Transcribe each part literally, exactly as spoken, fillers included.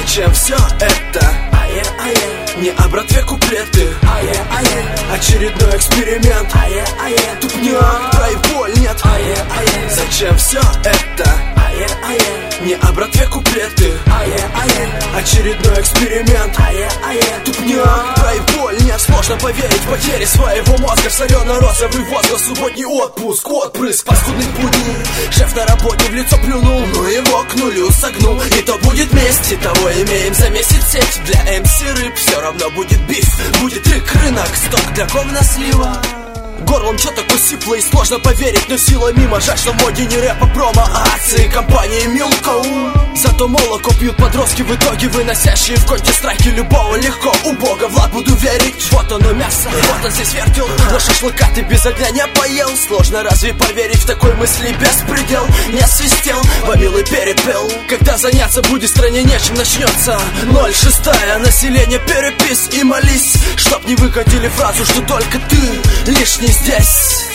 Зачем все это? Ае, ае, Не о братве куплеты, ае, ае, очередной эксперимент. ае, ае, Тупняк, да и боль нет. ае, ае, Зачем все это? ае, ае, Не о братве куплеты, ае, ае, очередной эксперимент. ае, ае, Тупняк, да и боль нет. Сложно поверить в потери своего мозга. В солено-розовый возглас, субботний отпуск, отпрыск паскудных будней. Шеф на работе в лицо плюнул, ну его к нулю согнул. И то будет месть, и того имеем за месяц сеть. Для эм си рыб все равно будет биф. Будет рык, рынок, сток для говнослива. Горлом чё такой сиплый, сложно поверить, но сила мимо. Жаль, что в моде не рэп, а промо, а акции компании Милкоу. Зато молоко пьют подростки в итоге, выносящие в конте-страйке любого легко. У бога Влад, буду верить, вот оно мясо, вот он здесь вертел. Но шашлыка ты без огня не поел. Сложно разве поверить в такой мысли беспредел? Не свистел, помилуй перепел. Когда заняться будет стране нечем, начнется ноль шестая, население перепис. И молись, чтоб не выкатили фразу, что только ты лишний здесь.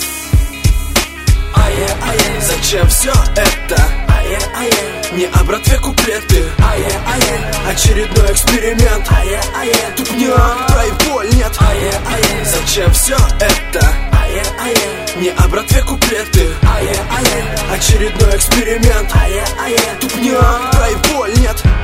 ае, ае, Зачем все это? ае, ае, Не о братве куплеты, ае, ае, очередной эксперимент. ае, ае, Тупняк, да и боль нет. ае, ае, Зачем все это? ае, ае, Не о братве куплеты, ае, ае, очередной эксперимент. ае, ае, Тупняк, да и боль нет.